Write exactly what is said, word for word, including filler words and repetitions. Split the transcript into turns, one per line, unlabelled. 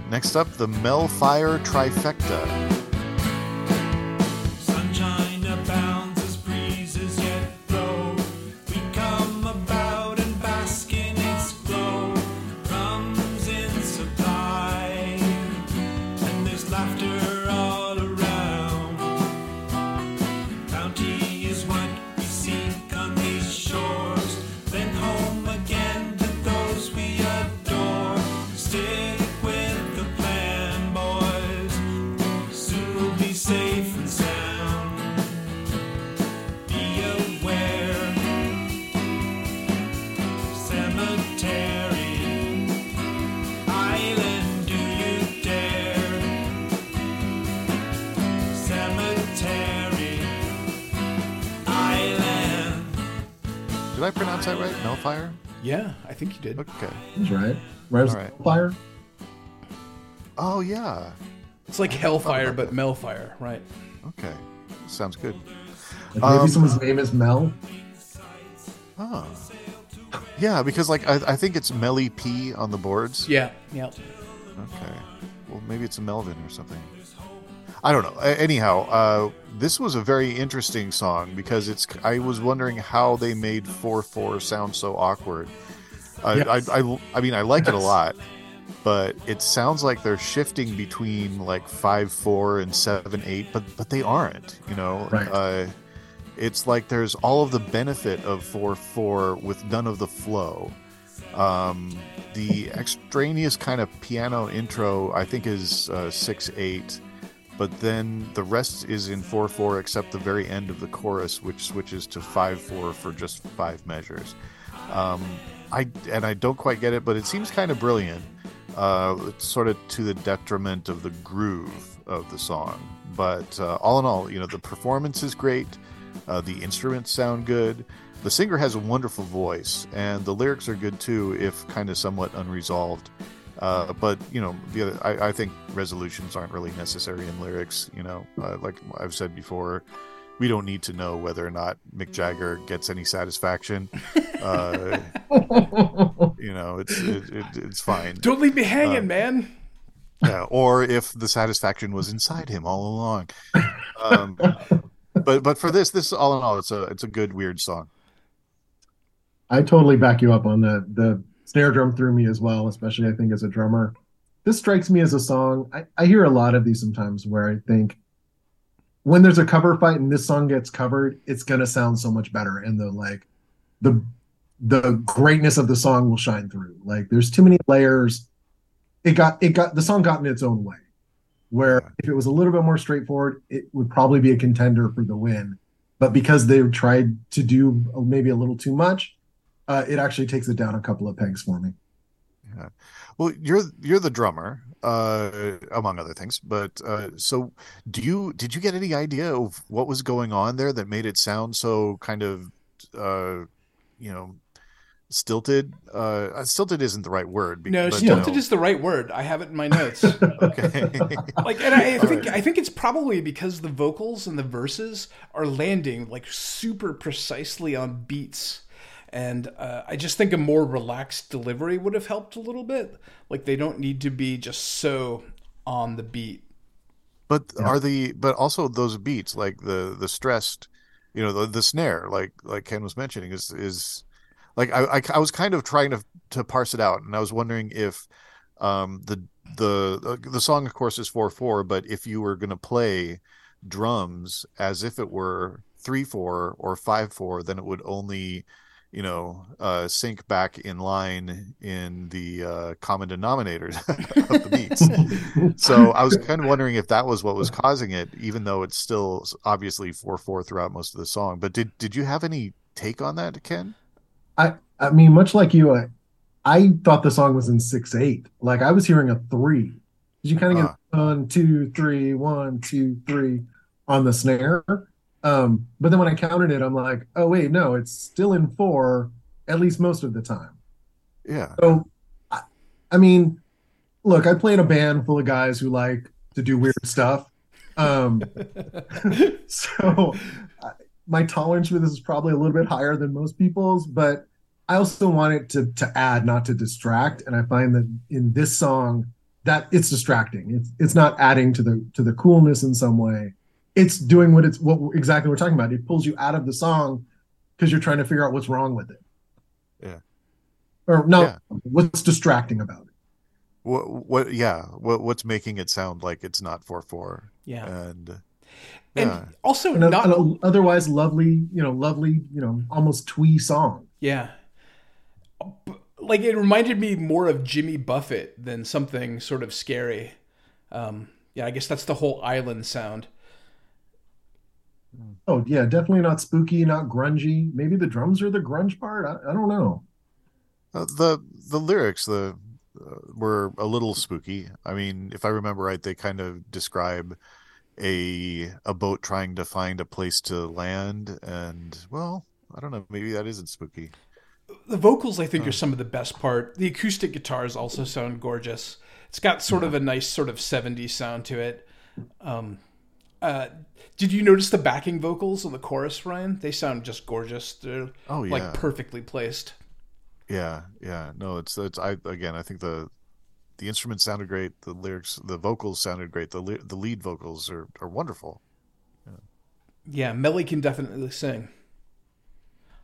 Next up, the Melfire Trifecta.
Sunshine abounds as breezes yet blow. We come about and bask in its glow. Drums in supply, and there's laughter all around. Bounty is what we seek on these shores. Then home again to those we adore. Stick with the plan, boys. Soon we'll be safe and sound. Be aware. Cemetery Island, do you dare? Cemetery Island.
Did I pronounce that right? Melfire?
Yeah, I think you did.
Okay.
That's right. Right.
All right.
Fire.
Oh, yeah.
It's like Hellfire, but Melfire, right?
Okay. Sounds good.
Like maybe
Um,
someone's name is Mel.
Oh. Yeah, because like I, I think it's Melly P on the boards.
Yeah, yeah.
Okay. Well, maybe it's a Melvin or something. I don't know. A- Anyhow, uh, this was a very interesting song because it's. I was wondering how they made four four sound so awkward. I,
Yes.
I, I, I mean, I like it a
Yes.
lot, but it sounds like they're shifting between like five four and seven eight, but but they aren't. You know,
Right.
uh, it's like there's all of the benefit of four four with none of the flow. Um, the extraneous kind of piano intro, I think, is uh, six eight, but then the rest is in four four except the very end of the chorus, which switches to five four for just five measures. Um, I and I don't quite get it, but it seems kind of brilliant. Uh, it's sort of to the detriment of the groove of the song, but uh, all in all, you know, the performance is great. Uh, the instruments sound good. The singer has a wonderful voice, and the lyrics are good too, if kind of somewhat unresolved. Uh, but you know, the other, I, I think resolutions aren't really necessary in lyrics. You know, uh, like I've said before, we don't need to know whether or not Mick Jagger gets any satisfaction. Uh, you know, it's it, it, it's fine.
Don't leave me hanging,
Uh,
man.
Yeah, or if the satisfaction was inside him all along. Um, but but for this, this all in all, it's a it's a good weird song.
I totally back you up on the the snare drum threw me as well, especially I think as a drummer. This strikes me as a song. I, I hear a lot of these sometimes where I think when there's a cover fight and this song gets covered, it's gonna sound so much better, and the like the the greatness of the song will shine through. Like there's too many layers. It got it got the song got in its own way. Where
Yeah.
if it was a little bit more straightforward, it would probably be a contender for the win. But because they tried to do maybe a little too much, uh, it actually takes it down a couple of pegs for me.
Yeah. Well, you're you're the drummer, uh, among other things. But uh, so, do you did you get any idea of what was going on there that made it sound so kind of, uh, you know, stilted? Uh, stilted isn't the right word. be-
No,
but,
stilted
you know,
is the right word. I have it in my notes.
okay.
Like, and I
All
think
right.
I think it's probably because the vocals and the verses are landing like super precisely on beats, and uh, I just think a more relaxed delivery would have helped a little bit. Like they don't need to be just so on the beat.
But are the but also those beats like the the stressed, you know, the the snare like like Ken was mentioning is is like I I, I was kind of trying to to parse it out, and I was wondering if um the the the song of course is four four, but if you were going to play drums as if it were three four or five four, then it would only, you know, uh, sync back in line in the uh, common denominators of the beats. So I was kind of wondering if that was what was causing it, even though it's still obviously four four throughout most of the song. But did did you have any take on that, Ken?
I I mean, much like you, I, I thought the song was in six eight. Like I was hearing a three. You kind of
Ah.
get one, two, three, one, two, three on the snare. Um, but then when I counted it, I'm like, oh wait, no, it's still in four, at least most of the time.
Yeah.
So, I, I mean, look, I play in a band full of guys who like to do weird stuff. Um, so I, my tolerance for this is probably a little bit higher than most people's, but I also want it to to add, not to distract. And I find that in this song, that it's distracting. It's it's not adding to the to the coolness in some way. It's doing what it's what exactly we're talking about. It pulls you out of the song because you're trying to figure out what's wrong with it.
Yeah.
Or no,
Yeah.
what's distracting about it.
What what yeah, what what's making it sound like it's not four four.
Yeah.
And
And
yeah.
also
And a,
not
and a otherwise lovely, you know, lovely, you know, almost twee song.
yeah. B- Like it reminded me more of Jimmy Buffett than something sort of scary. Um, yeah, I guess that's the whole island sound.
Oh yeah, definitely not spooky, not grungy. Maybe the drums are the grunge part. I, I don't know.
Uh, the the lyrics the uh, were a little spooky. I mean, if I remember right, they kind of describe a a boat trying to find a place to land, and well, I don't know, maybe that isn't spooky.
The vocals, I think, are
Oh,
some of the best part. The acoustic guitars also sound gorgeous. It's got sort
yeah.
of a nice sort of seventies sound to it. Um, uh, did you notice the backing vocals on the chorus, Ryan? They sound just gorgeous. They're
Oh
like
yeah.
perfectly placed.
Yeah, yeah. No, it's it's I again, I think the the instruments sounded great, the lyrics, the vocals sounded great. The le- the lead vocals are are wonderful.
Yeah, Melly can definitely sing.